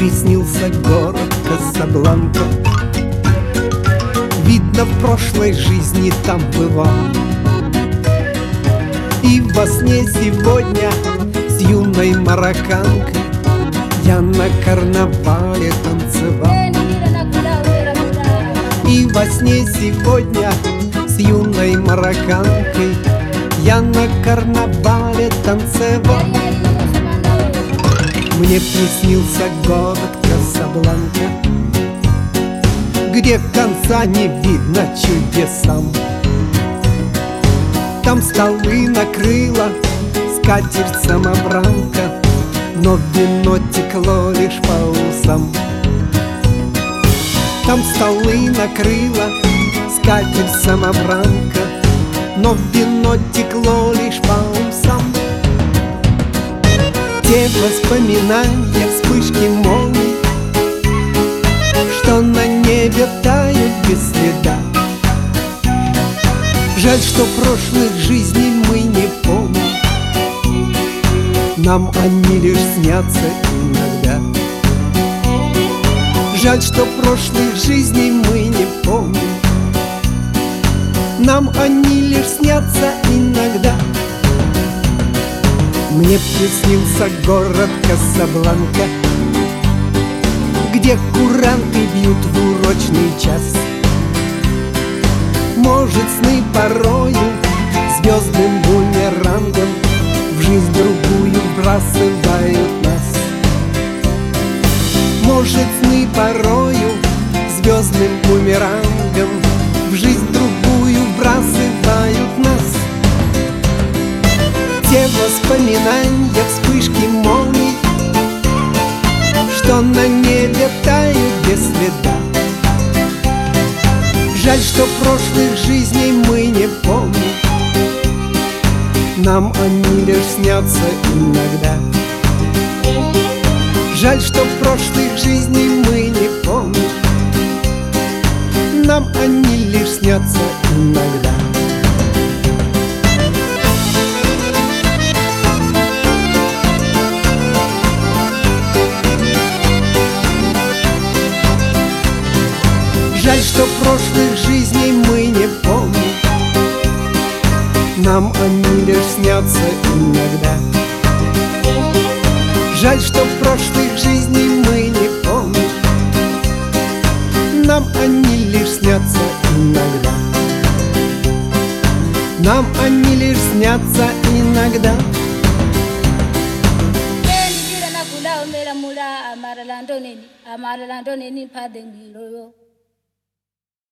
приснился город Касабланка. Видно, в прошлой жизни там бывал. И во сне сегодня с юной марокканкой я на карнавале танцевал. И во сне сегодня с юной марокканкой я на карнавале танцевал. Мне приснился город Касабланка, где конца не видно чудесам. Там столы накрыла скатерть-самобранка, но вино текло лишь по усам. Там столы накрыла скатерть-самобранка, но вино текло лишь по усам. Те воспоминания, вспышки молний, что на небе тают без следа. Жаль, что прошлых жизней мы не помним, нам они лишь снятся иногда. Жаль, что прошлых жизней мы не помним, нам они лишь снятся иногда. Мне приснился город Касабланка, где куранты бьют в урочный час. Может, сны порою звездным бумерангом в жизнь другую вбрасывают нас. Может, сны порою звездным бумерангом в жизнь другую вбрасывают нас. Те воспоминания, вспышки молний, что на небе тают без следа. Жаль, что прошлых жизней мы не помним, нам они лишь снятся иногда. Жаль, что прошлых жизней мы не помним, нам они лишь снятся иногда. Жаль, что прошлых жизней мы не помним, нам они лишь снятся иногда. Жаль, что прошлых жизней мы не помним, нам они лишь снятся иногда. Нам они лишь снятся иногда. Amara landone ni padengilo yo.